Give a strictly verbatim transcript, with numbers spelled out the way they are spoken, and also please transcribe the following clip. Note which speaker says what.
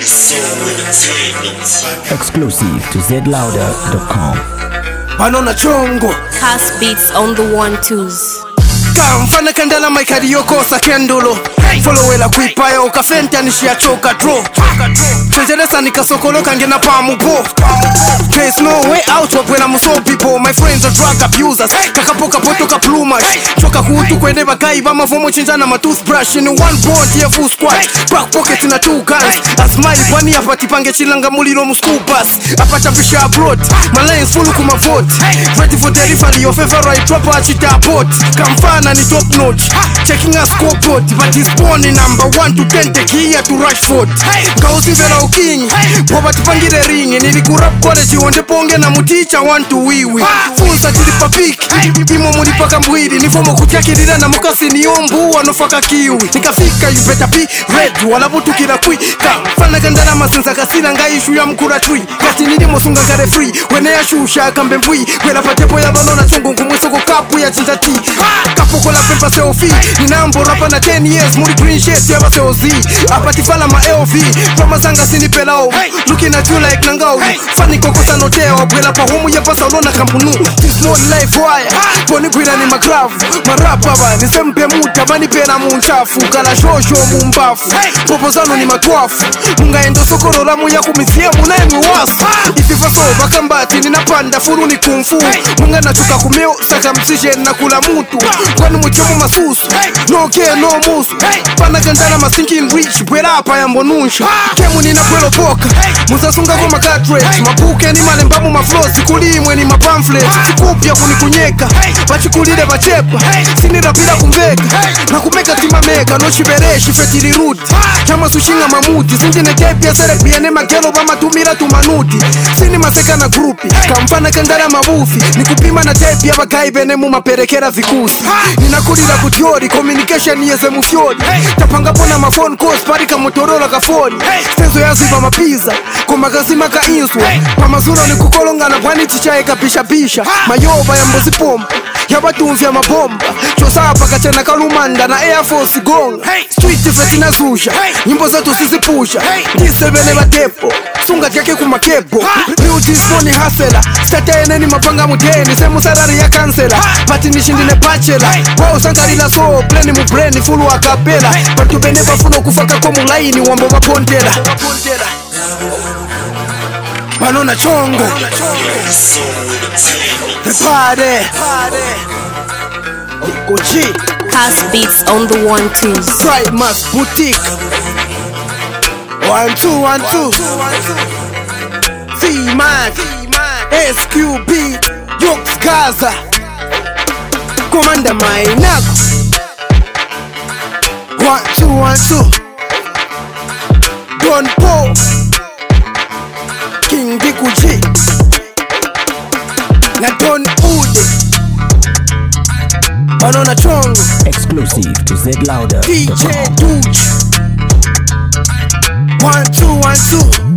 Speaker 1: Exclusive to Z Louder dot com.
Speaker 2: Banona chongo
Speaker 3: Cast beats on the one twos.
Speaker 2: Kamfana kandala maikari yoko sa kendulo Followela kuipaya ukafenta nishia choka draw Chejelesa nikasokoloka ngena pamu po There's no way out wapwela muso people. My friends are drug abusers Kakapoka potoka plumage Choka kutu kwende bagai Bama fomo chinjana ma toothbrush In one board yeah full squad Back pocket na two guns Asmile kwani apati pange chilanga muliro mu school bus Apacha bisha abroad My lines full kuma vote Ready for delivery Your favorite dropper achita bot Kamfana ni top notch Checking a scoreboard But he's born in number one to ten Take here to Rashford Kausi vela uking Boba tupangire ring Nilikurap college Wonde ponge na muticha one to wiwi Funsa tilipa pik Imo mulipaka mbwiri Nifomo kutiakirira na mukasi ni ombu Wanofaka kiwi Nikafika you better be red Walabutu kila kui Kamfana gandana masinza kasina nga ishu ya mkura tree Kati nini mosunga kare free Wene ya shusha kambe mbwi Kwela patepo ya banona chungu Kumwisoko kapu ya chinjati Kapuko la pempa seofi Ninambo rapa na ten years Muri green shit ya base ozi Apatifala ma L V Toma zanga sini pelao Looking at you like nangao Fani koko sanoteo Bwela pa homu ya pasa lona kampunu This no life wire Poni kwila ni magravu Marapa ba Nisempe muta Mani pena munchafu Kala shosho mumbafu Popo zano ni matwafu Munga endo sokoro lamu ya kumisia Munaemi wasu Ififaso bakambati Ninapanda furu ni kumfu Munga nachuka kumeo Saka msije na kula mutu Kwani muchomu masusu No care no musu Pana gandana ma thinking rich Bwela hapa ya mbonunshi Kemu nina kwelo poka Muzasunga kwa makatret Mapuke ni malembamu maflosi Kulimwe ni mapamphlet Chikupya kunikunyeka Bachikulire bachepa Sini rapida kumbeka Na kumeka tima meka No shibereshi fetiri root Chama sushinga mamuti Singine kepia sere biene magelo Bama tumira tumanuti Sini maseka na grupi Kamfana kandara mabufi Nikupima na tepi Aba kaibene mu maperekera vikusi Ninakulira kutiori Communication yeze mufiori Tapanga pona ma phone calls Parika motorola ka phone Stezo ya ziba mapiza Kumagazima ka inswa Pamazuro ni kukolonga na bwani chichae kapisha pisha Mayoba ya mbozi pompa Yabatumfi ya mabomba Chosapa kachena kalumanda na Air Force gonga Street fetina susha Nyimbo zetu sisi pusha Disebele batepo Sunga tiake kumakepo Beauty phone hasela State eneni mapanga mudeni Semu salari ya kansela Pati nishindine bachelor Wao sankarila so Pleni mu brain fulu akapela Batu bene bafuno kufaka kwa mulaini Wambo bapontela Banona chongo The party Gucci
Speaker 3: Cast beats on the one twos.
Speaker 2: Primus Boutique One two one two V-Man S Q B Yoks Gaza Commander Mainako One two one two Don Paul King Dikuji Na Don Ude Banona chongo
Speaker 1: Exclusive to Z Louder
Speaker 2: D J Dooch One two one two